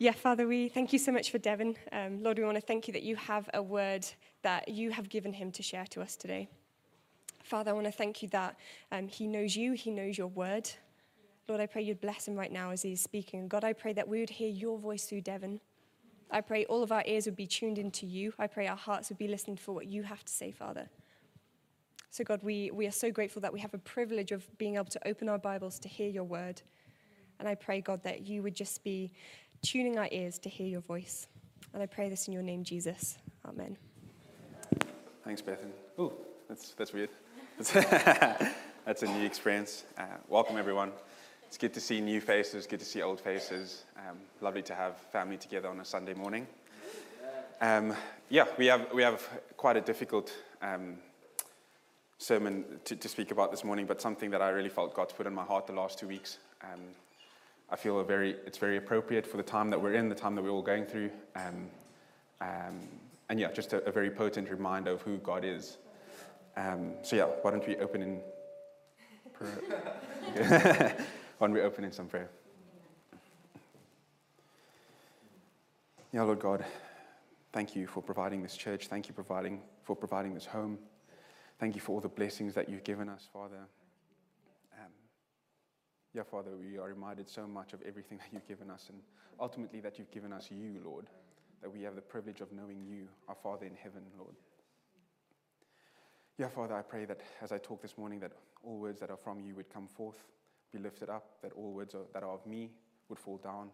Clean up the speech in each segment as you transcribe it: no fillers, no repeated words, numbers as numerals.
Yeah, Father, we thank you so much for Devon. Lord, we want to thank you that you have a word that you have given him to share to us today. Father, I want to thank you that he knows you, he knows your word. Lord, I pray you'd bless him right now as he's speaking. And God, I pray that we would hear your voice through Devon. I pray all of our ears would be tuned into you. I pray our hearts would be listening for what you have to say, Father. So God, we are so grateful that we have a privilege of being able to open our Bibles to hear your word. And I pray, God, that you would just be tuning our ears to hear your voice. And I pray this in your name, Jesus. Amen. Thanks, Bethan. Oh, that's weird. That's a new experience. Welcome, everyone. It's good to see new faces, good to see old faces. Lovely to have family together on a Sunday morning. We have quite a difficult sermon to speak about this morning, but something that I really felt God's put in my heart the last 2 weeks. I feel it's very appropriate for the time that we're in, the time that we're all going through, just a very potent reminder of who God is. Why don't we open in prayer? Why don't we open in some prayer? Yeah, Lord God, thank you for providing this church. Thank you for providing this home. Thank you for all the blessings that you've given us, Father. Father, we are reminded so much of everything that you've given us, and ultimately that you've given us you, Lord, that we have the privilege of knowing you, our Father in heaven, Lord. Yeah, Father, I pray that as I talk this morning, that all words that are from you would come forth, be lifted up, that all words that are of me would fall down.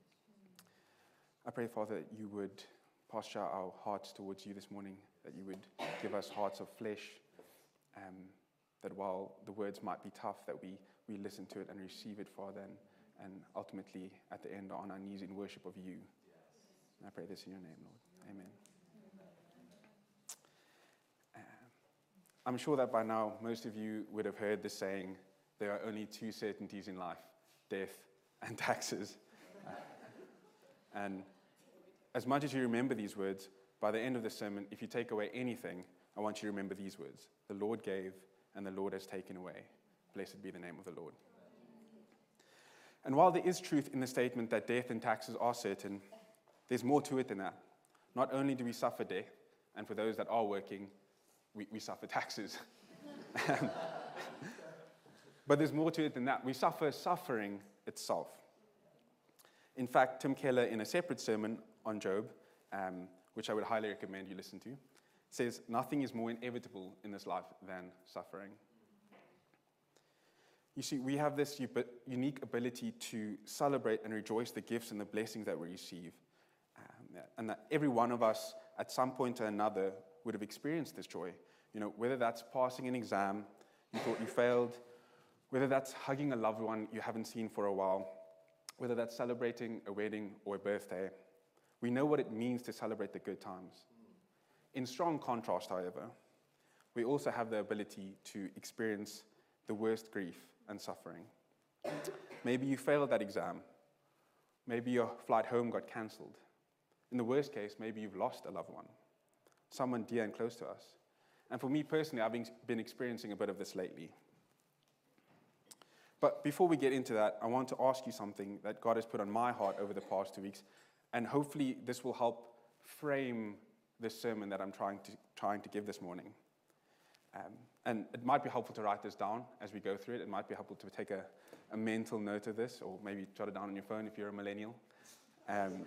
I pray, Father, that you would posture our hearts towards you this morning, that you would give us hearts of flesh, that while the words might be tough, that we listen to it and receive it, Father, and ultimately, at the end, are on our knees in worship of you. And I pray this in your name, Lord. Amen. I'm sure that by now, most of you would have heard the saying, there are only two certainties in life, death and taxes. And as much as you remember these words, by the end of the sermon, if you take away anything, I want you to remember these words. The Lord gave, and the Lord has taken away. Blessed be the name of the Lord. And while there is truth in the statement that death and taxes are certain, there's more to it than that. Not only do we suffer death, and for those that are working, we suffer taxes. But there's more to it than that. We suffer suffering itself. In fact, Tim Keller, in a separate sermon on Job, which I would highly recommend you listen to, says, nothing is more inevitable in this life than suffering. You see, we have this unique ability to celebrate and rejoice the gifts and the blessings that we receive. And that every one of us, at some point or another, would have experienced this joy. You know, whether that's passing an exam you thought you failed, whether that's hugging a loved one you haven't seen for a while, whether that's celebrating a wedding or a birthday. We know what it means to celebrate the good times. In strong contrast, however, we also have the ability to experience the worst grief and suffering. Maybe you failed that exam. Maybe your flight home got cancelled. In the worst case, maybe you've lost a loved one, someone dear and close to us. And for me personally, I've been experiencing a bit of this lately. But before we get into that, I want to ask you something that God has put on my heart over the past 2 weeks, and hopefully this will help frame this sermon that I'm trying to give this morning. And it might be helpful to write this down as we go through it. It might be helpful to take a mental note of this, or maybe jot it down on your phone if you're a millennial. I'm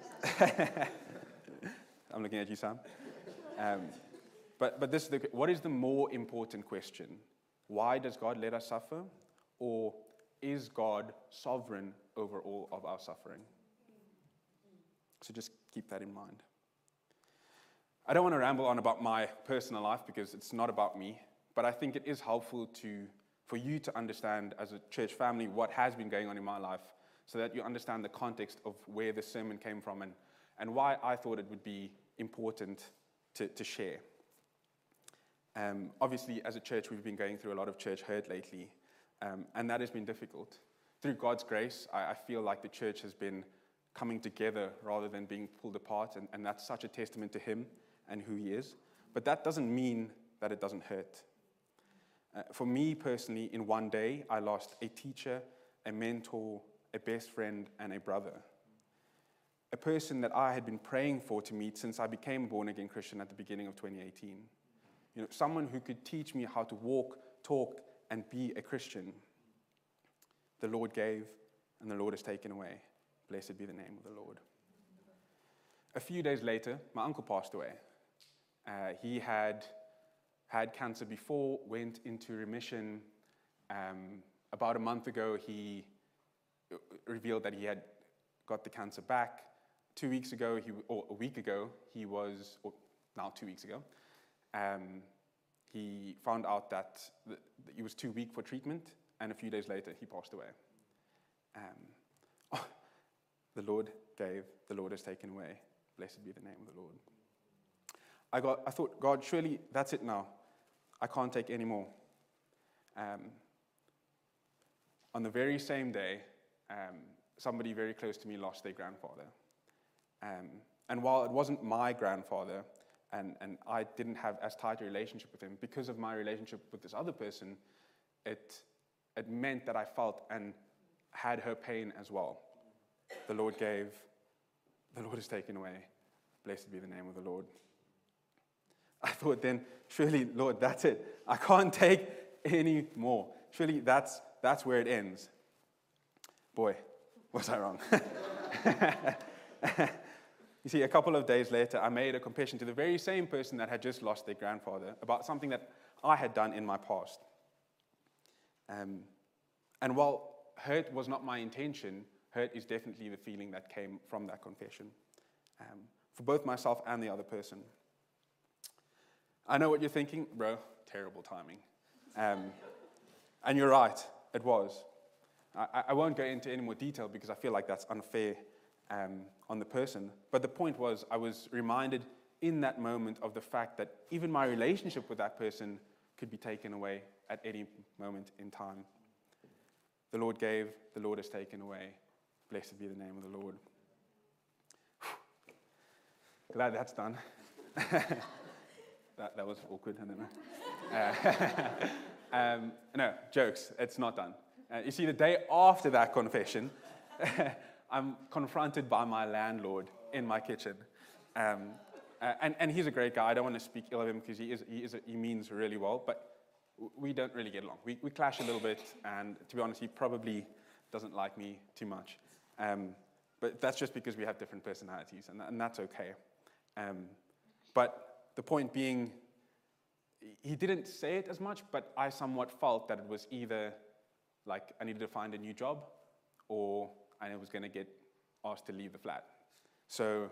looking at you, Sam. But this is what is the more important question? Why does God let us suffer? Or is God sovereign over all of our suffering? So just keep that in mind. I don't want to ramble on about my personal life because it's not about me, but I think it is helpful for you to understand as a church family what has been going on in my life so that you understand the context of where this sermon came from and why I thought it would be important to share. Obviously, as a church, we've been going through a lot of church hurt lately, and that has been difficult. Through God's grace, I feel like the church has been coming together rather than being pulled apart, and that's such a testament to Him and who He is. But that doesn't mean that it doesn't hurt. For me personally, in one day, I lost a teacher, a mentor, a best friend, and a brother. A person that I had been praying for to meet since I became a born-again Christian at the beginning of 2018. Someone who could teach me how to walk, talk, and be a Christian. The Lord gave, and the Lord has taken away. Blessed be the name of the Lord. A few days later, my uncle passed away. He had cancer before, went into remission. About a month ago, he revealed that he had got the cancer back. 2 weeks ago, or a week ago, now 2 weeks ago, he found out that he was too weak for treatment, and a few days later, he passed away. The Lord gave, the Lord has taken away. Blessed be the name of the Lord. I thought, God, surely that's it now. I can't take any more. On the very same day, somebody very close to me lost their grandfather. And while it wasn't my grandfather, and I didn't have as tight a relationship with him, because of my relationship with this other person, it meant that I felt and had her pain as well. The Lord gave, the Lord has taken away. Blessed be the name of the Lord. I thought then, surely, Lord, that's it. I can't take any more. Surely that's where it ends. Boy, was I wrong. You see, a couple of days later, I made a confession to the very same person that had just lost their grandfather about something that I had done in my past. And while hurt was not my intention, hurt is definitely the feeling that came from that confession, for both myself and the other person. I know what you're thinking, bro, terrible timing. And you're right, it was. I won't go into any more detail because I feel like that's unfair on the person. But the point was, I was reminded in that moment of the fact that even my relationship with that person could be taken away at any moment in time. The Lord gave, the Lord has taken away. Blessed be the name of the Lord. Glad that's done. That was awkward, I don't know. No, jokes, it's not done. You see, the day after that confession, I'm confronted by my landlord in my kitchen. And he's a great guy. I don't want to speak ill of him because he means really well, but we don't really get along. We clash a little bit, and to be honest, he probably doesn't like me too much. But that's just because we have different personalities, and that's okay. But the point being, he didn't say it as much, but I somewhat felt that it was either like I needed to find a new job, or I was going to get asked to leave the flat. So,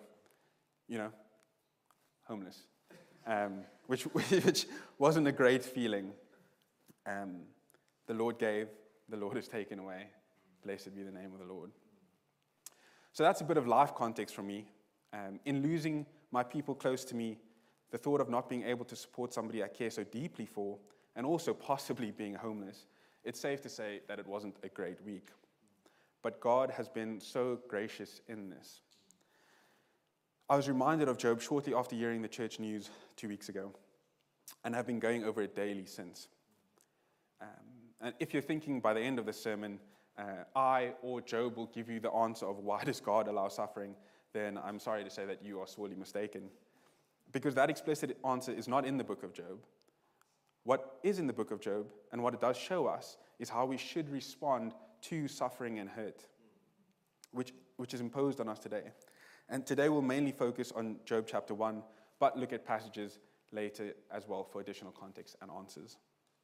homeless, which wasn't a great feeling. The Lord gave, the Lord has taken away. Blessed be the name of the Lord. So that's a bit of life context from me. In losing my people close to me, the thought of not being able to support somebody I care so deeply for, and also possibly being homeless, it's safe to say that it wasn't a great week. But God has been so gracious in this. I was reminded of Job shortly after hearing the church news 2 weeks ago, and have been going over it daily since. And if you're thinking by the end of the sermon, I or Job will give you the answer of why does God allow suffering, then I'm sorry to say that you are sorely mistaken. Because that explicit answer is not in the book of Job. What is in the book of Job, and what it does show us, is how we should respond to suffering and hurt, which is imposed on us today. And today we'll mainly focus on Job chapter 1, but look at passages later as well for additional context and answers.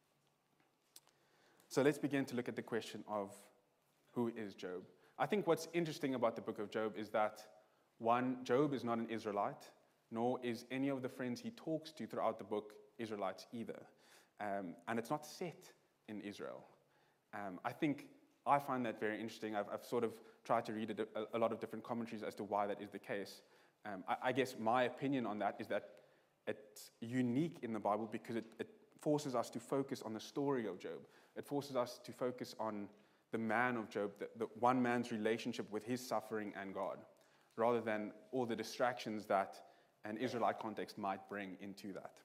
So let's begin to look at the question of who is Job. I think what's interesting about the book of Job is that, one, Job is not an Israelite, nor is any of the friends he talks to throughout the book Israelites either. And it's not set in Israel. I find that very interesting. I've sort of tried to read a lot of different commentaries as to why that is the case. I guess my opinion on that is that it's unique in the Bible because it forces us to focus on the story of Job. It forces us to focus on the man of Job, the one man's relationship with his suffering and God, rather than all the distractions that an Israelite context might bring into that.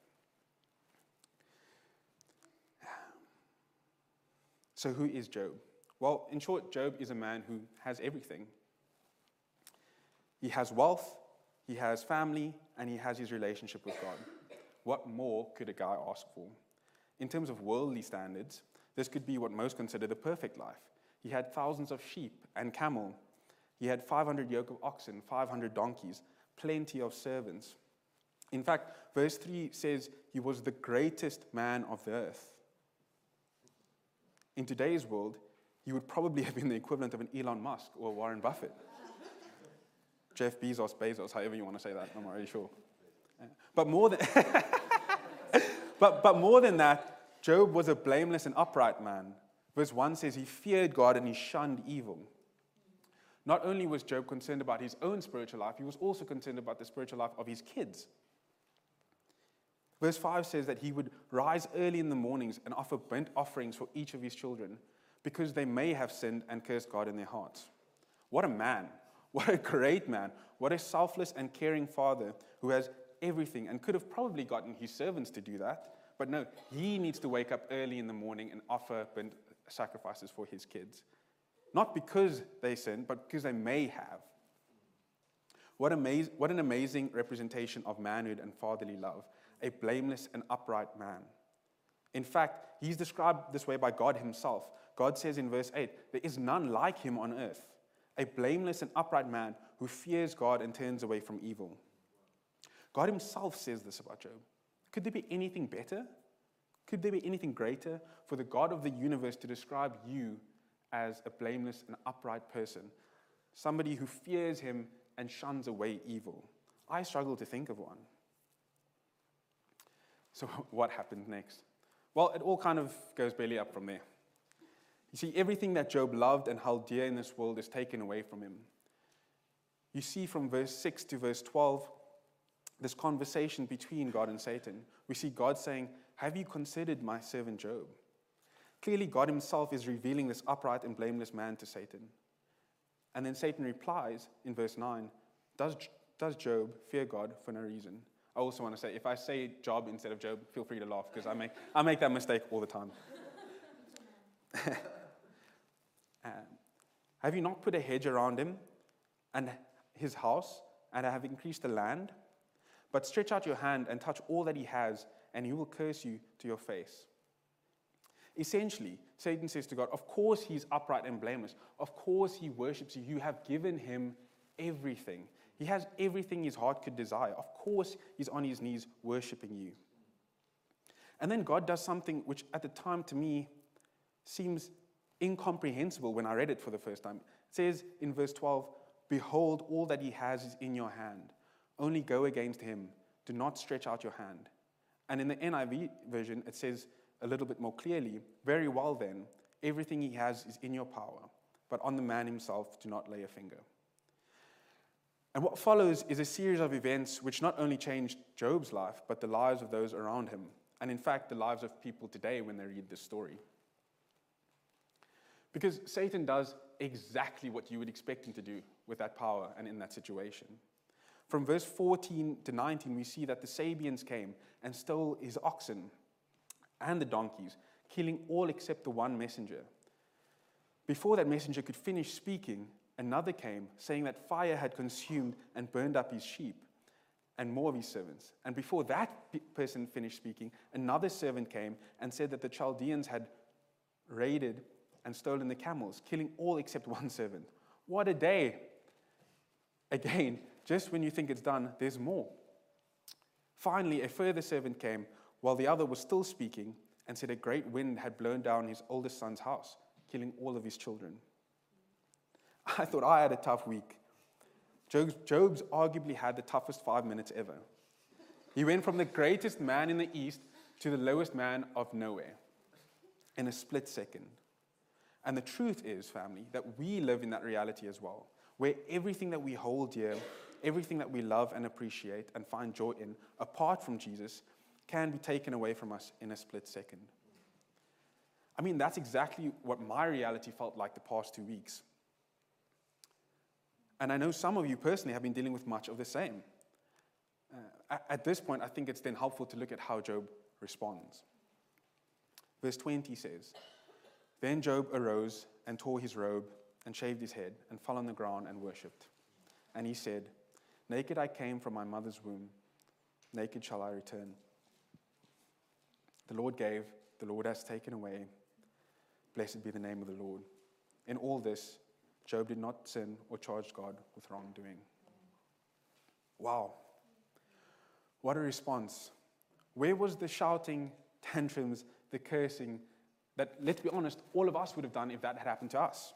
So who is Job? Well, in short, Job is a man who has everything. He has wealth, he has family, and he has his relationship with God. What more could a guy ask for? In terms of worldly standards, this could be what most consider the perfect life. He had thousands of sheep and camel. He had 500 yoke of oxen, 500 donkeys, plenty of servants. In fact, verse 3 says he was the greatest man of the earth. In today's world, he would probably have been the equivalent of an Elon Musk or Warren Buffett. Jeff Bezos, however you want to say that, I'm not really sure. But more than, but more than that, Job was a blameless and upright man. Verse 1 says he feared God and he shunned evil. Not only was Job concerned about his own spiritual life, he was also concerned about the spiritual life of his kids. Verse 5 says that he would rise early in the mornings and offer burnt offerings for each of his children because they may have sinned and cursed God in their hearts. What a man. What a great man. What a selfless and caring father who has everything and could have probably gotten his servants to do that. But no, he needs to wake up early in the morning and offer burnt sacrifices for his kids. Not because they sinned, but because they may have. What an amazing representation of manhood and fatherly love. A blameless and upright man. In fact, he's described this way by God himself. God says in verse 8, there is none like him on earth. A blameless and upright man who fears God and turns away from evil. God himself says this about Job. Could there be anything better? Could there be anything greater for the God of the universe to describe you as a blameless and upright person? Somebody who fears him and shuns away evil. I struggle to think of one. So what happened next? Well, it all kind of goes belly up from there. You see, everything that Job loved and held dear in this world is taken away from him. You see from verse 6 to verse 12, this conversation between God and Satan. We see God saying, have you considered my servant Job? Clearly, God himself is revealing this upright and blameless man to Satan. And then Satan replies in verse 9, does Job fear God for no reason? I also want to say, if I say Job instead of Job, feel free to laugh, because I make that mistake all the time. Have you not put a hedge around him and his house, and have increased the land? But stretch out your hand and touch all that he has, and he will curse you to your face. Essentially, Satan says to God, of course he's upright and blameless. Of course he worships you. You have given him everything. He has everything his heart could desire. Of course he's on his knees worshiping you. And then God does something which at the time to me seems incomprehensible when I read it for the first time. It says in verse 12, behold, all that he has is in your hand. Only go against him. Do not stretch out your hand. And in the NIV version, it says a little bit more clearly, very well then, everything he has is in your power, but on the man himself do not lay a finger. And what follows is a series of events which not only changed Job's life, but the lives of those around him. And in fact, the lives of people today when they read this story. Because Satan does exactly what you would expect him to do with that power and in that situation. From verse 14 to 19, we see that the Sabians came and stole his oxen and the donkeys, killing all except the one messenger. Before that messenger could finish speaking, another came, saying that fire had consumed and burned up his sheep and more of his servants. And before that person finished speaking, another servant came and said that the Chaldeans had raided and stolen the camels, killing all except one servant. What a day! Again, just when you think it's done, there's more. Finally, a further servant came while the other was still speaking and said a great wind had blown down his oldest son's house, killing all of his children. I thought I had a tough week. Job's arguably had the toughest 5 minutes ever. He went from the greatest man in the East to the lowest man of nowhere in a split second. And the truth is, family, that we live in that reality as well, where everything that we hold dear, everything that we love and appreciate and find joy in, apart from Jesus, can be taken away from us in a split second. I mean, that's exactly what my reality felt like the past 2 weeks. And I know some of you personally have been dealing with much of the same. At this point, I think it's then helpful to look at how Job responds. Verse 20 says, then Job arose and tore his robe and shaved his head and fell on the ground and worshipped. And he said, naked I came from my mother's womb, naked shall I return. The Lord gave, the Lord has taken away. Blessed be the name of the Lord. In all this, Job did not sin or charge God with wrongdoing. Wow. What a response. Where was the shouting, tantrums, the cursing that, let's be honest, all of us would have done if that had happened to us?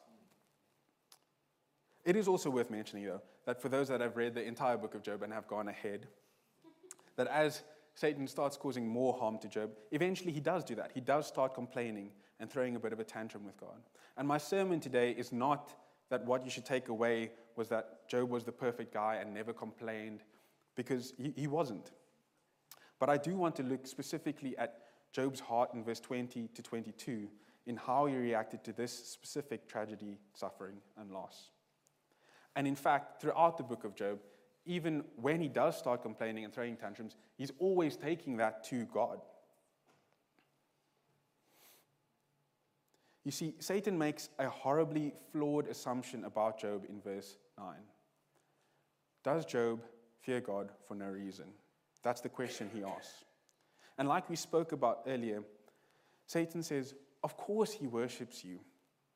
It is also worth mentioning, though, that for those that have read the entire book of Job and have gone ahead, that as Satan starts causing more harm to Job, eventually he does do that. He does start complaining and throwing a bit of a tantrum with God. And my sermon today is not that what you should take away was that Job was the perfect guy and never complained, because he wasn't. But I do want to look specifically at Job's heart in verse 20 to 22 in how he reacted to this specific tragedy, suffering, and loss. And in fact, throughout the book of Job, even when he does start complaining and throwing tantrums, he's always taking that to God. You see, Satan makes a horribly flawed assumption about Job in verse 9. Does Job fear God for no reason? That's the question he asks. And like we spoke about earlier, Satan says, of course he worships you.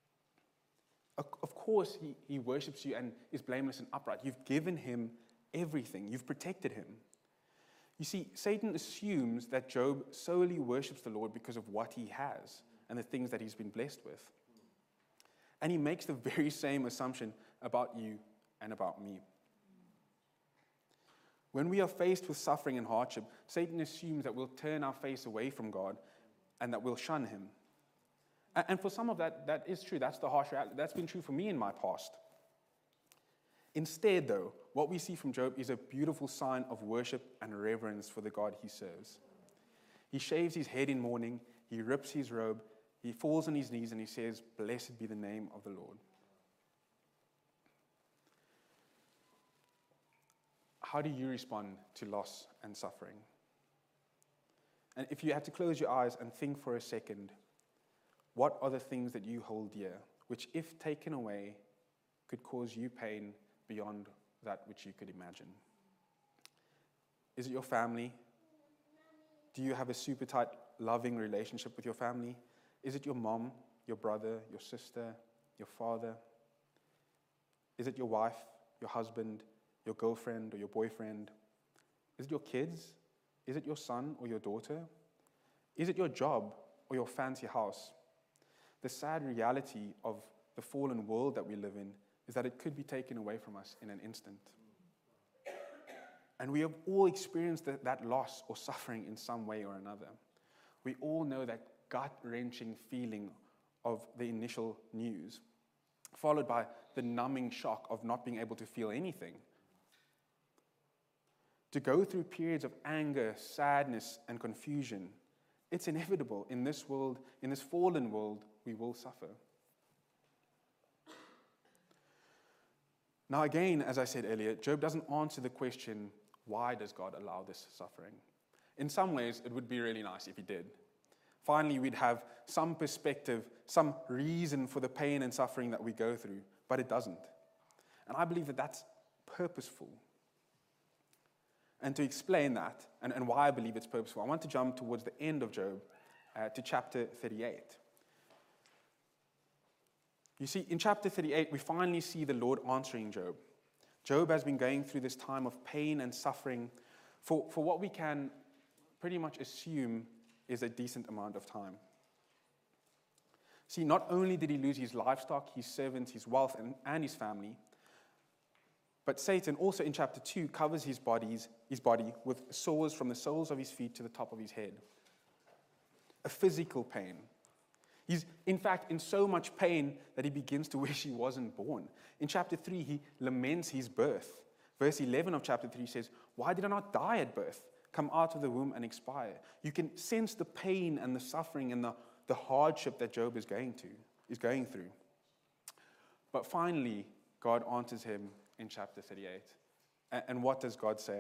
Of course he worships you and is blameless and upright. You've given him everything. You've protected him. You see, Satan assumes that Job solely worships the Lord because of what he has and the things that he's been blessed with. And he makes the very same assumption about you and about me. When we are faced with suffering and hardship, Satan assumes that we'll turn our face away from God and that we'll shun him. And for some of that is true. That's the harsh reality. That's been true for me in my past. Instead, though, what we see from Job is a beautiful sign of worship and reverence for the God he serves. He shaves his head in mourning, he rips his robe, he falls on his knees, and he says, "Blessed be the name of the Lord." How do you respond to loss and suffering? And if you had to close your eyes and think for a second, what are the things that you hold dear, which, if taken away, could cause you pain beyond that which you could imagine? Is it your family? Do you have a super tight, loving relationship with your family? Is it your mom, your brother, your sister, your father? Is it your wife, your husband, your girlfriend or your boyfriend? Is it your kids? Is it your son or your daughter? Is it your job or your fancy house? The sad reality of the fallen world that we live in is that it could be taken away from us in an instant. And we have all experienced that loss or suffering in some way or another. We all know that gut-wrenching feeling of the initial news, followed by the numbing shock of not being able to feel anything. To go through periods of anger, sadness, and confusion, it's inevitable. In this world, in this fallen world, we will suffer. Now again, as I said earlier, Job doesn't answer the question, why does God allow this suffering? In some ways, it would be really nice if he did. Finally, we'd have some perspective, some reason for the pain and suffering that we go through, but it doesn't. And I believe that that's purposeful. And to explain that, and why I believe it's purposeful, I want to jump towards the end of Job, to chapter 38. You see, in chapter 38, we finally see the Lord answering Job. Job has been going through this time of pain and suffering for what we can pretty much assume is a decent amount of time. See, not only did he lose his livestock, his servants, his wealth, and his family, but Satan also in chapter 2 covers his body with sores from the soles of his feet to the top of his head. A physical pain. He's, in fact, in so much pain that he begins to wish he wasn't born. In chapter 3, he laments his birth. Verse 11 of chapter 3 says, "Why did I not die at birth? Come out of the womb and expire." You can sense the pain and the suffering and the hardship that Job is going through. But finally, God answers him in chapter 38. And what does God say?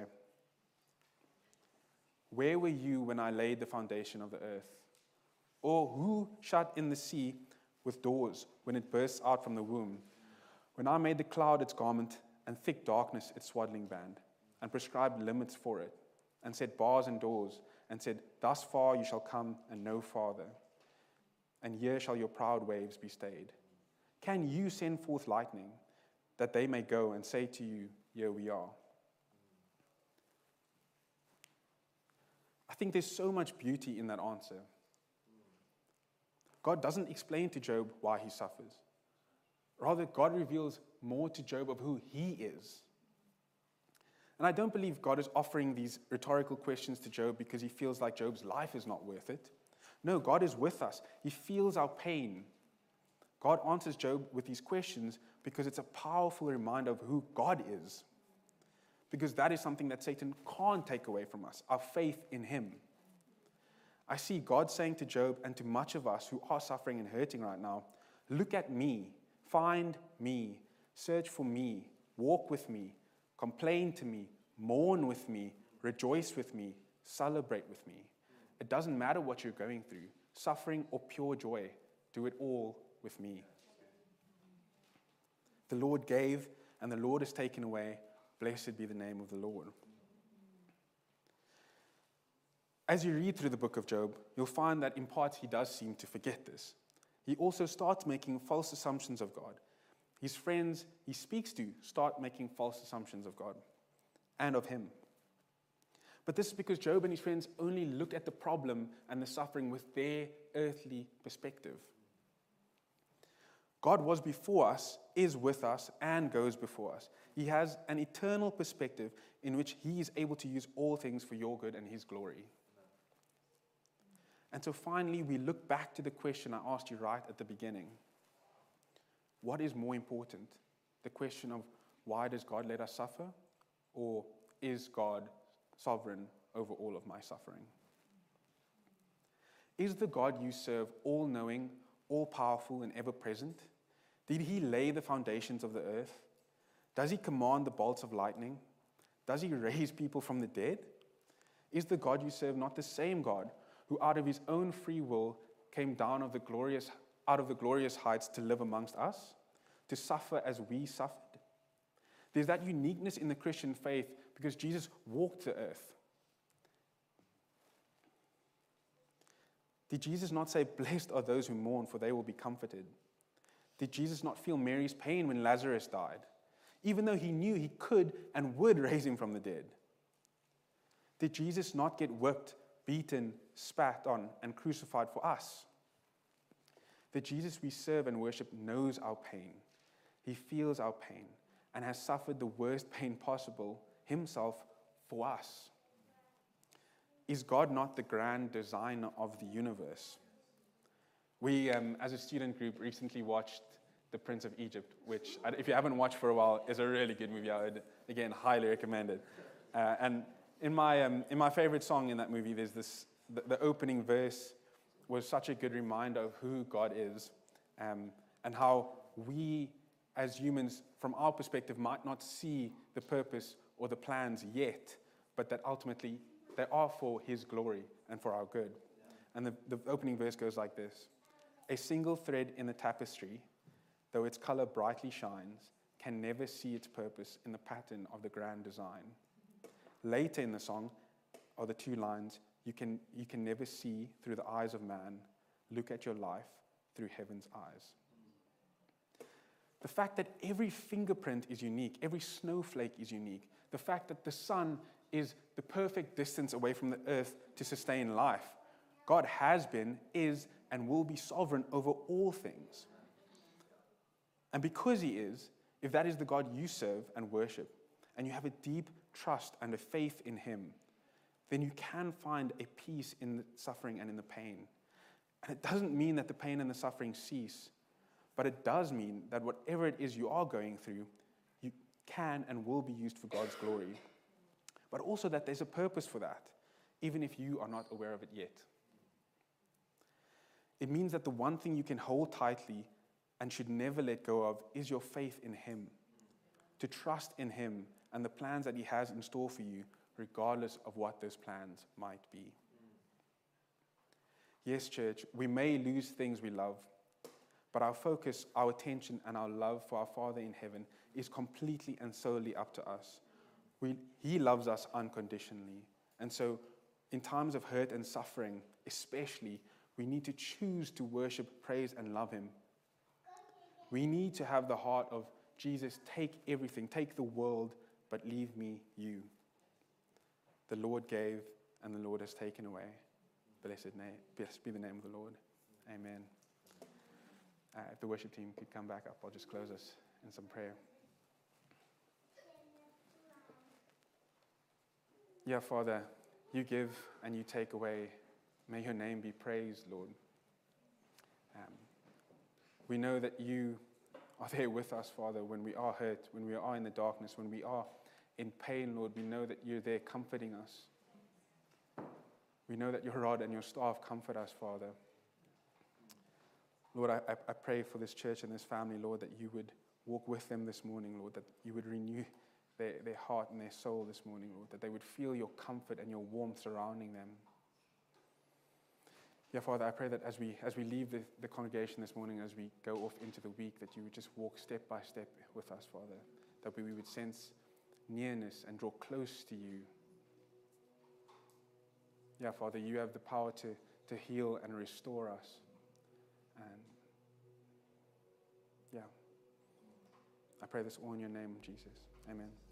"Where were you when I laid the foundation of the earth? Or who shut in the sea with doors when it bursts out from the womb? When I made the cloud its garment and thick darkness its swaddling band, and prescribed limits for it, and set bars and doors, and said, thus far you shall come and no farther, and here shall your proud waves be stayed. Can you send forth lightning, that they may go and say to you, here we are? I think there's so much beauty in that answer. God doesn't explain to Job why he suffers. Rather, God reveals more to Job of who he is. And I don't believe God is offering these rhetorical questions to Job because he feels like Job's life is not worth it. No, God is with us. He feels our pain. God answers Job with these questions because it's a powerful reminder of who God is. Because that is something that Satan can't take away from us, our faith in him. I see God saying to Job and to much of us who are suffering and hurting right now, look at me, find me, search for me, walk with me, complain to me, mourn with me, rejoice with me, celebrate with me. It doesn't matter what you're going through, suffering or pure joy, do it all with me. The Lord gave and the Lord has taken away. Blessed be the name of the Lord. As you read through the book of Job, you'll find that in parts he does seem to forget this. He also starts making false assumptions of God. His friends he speaks to start making false assumptions of God and of him. But this is because Job and his friends only looked at the problem and the suffering with their earthly perspective. God was before us, is with us, and goes before us. He has an eternal perspective in which he is able to use all things for your good and his glory. And so finally, we look back to the question I asked you right at the beginning. What is more important? The question of why does God let us suffer? Or is God sovereign over all of my suffering? Is the God you serve all-knowing, all-powerful, and ever-present? Did he lay the foundations of the earth? Does he command the bolts of lightning? Does he raise people from the dead? Is the God you serve not the same God who out of his own free will came down out of the glorious heights to live amongst us, to suffer as we suffered? There's that uniqueness in the Christian faith because Jesus walked the earth. Did Jesus not say, blessed are those who mourn, for they will be comforted? Did Jesus not feel Mary's pain when Lazarus died, even though he knew he could and would raise him from the dead? Did Jesus not get whipped, beaten, spat on, and crucified for us? The Jesus we serve and worship knows our pain. He feels our pain and has suffered the worst pain possible himself for us. Is God not the grand designer of the universe? We, as a student group, recently watched The Prince of Egypt, which, if you haven't watched for a while, is a really good movie. I would, again, highly recommend it. And in my favorite song in that movie, there's this, the opening verse was such a good reminder of who God is, and how we, as humans, from our perspective, might not see the purpose or the plans yet, but that ultimately they are for his glory and for our good. And the opening verse goes like this. A single thread in the tapestry, though its color brightly shines, can never see its purpose in the pattern of the grand design. Later in the song are the two lines, you can never see through the eyes of man, look at your life through heaven's eyes. The fact that every fingerprint is unique, every snowflake is unique, the fact that the sun is the perfect distance away from the earth to sustain life. God has been, is, and will be sovereign over all things. And because he is, if that is the God you serve and worship, and you have a deep trust and a faith in him, then you can find a peace in the suffering and in the pain. And it doesn't mean that the pain and the suffering cease, but it does mean that whatever it is you are going through, you can and will be used for God's glory. But also that there's a purpose for that, even if you are not aware of it yet. It means that the one thing you can hold tightly and should never let go of is your faith in him. To trust in him and the plans that he has in store for you, regardless of what those plans might be. Yes, church, we may lose things we love, but our focus, our attention, and our love for our Father in heaven is completely and solely up to us. He loves us unconditionally. And so in times of hurt and suffering, especially, we need to choose to worship, praise, and love him. We need to have the heart of Jesus, take everything, take the world, but leave me you. The Lord gave, and the Lord has taken away. Blessed be the name of the Lord. Amen. If the worship team could come back up, I'll just close us in some prayer. Yeah, Father, you give and you take away. May your name be praised, Lord. We know that you are there with us, Father, when we are hurt, when we are in the darkness, when we are in pain, Lord. We know that you're there comforting us. We know that your rod and your staff comfort us, Father. Lord, I pray for this church and this family, Lord, that you would walk with them this morning, Lord, that you would renew their heart and their soul this morning, Lord, that they would feel your comfort and your warmth surrounding them. Yeah, Father, I pray that as we leave the congregation this morning, as we go off into the week, that you would just walk step by step with us, Father, that we would sense nearness and draw close to you. Yeah, Father, you have the power to heal and restore us. And yeah, I pray this all in your name, Jesus. Amen.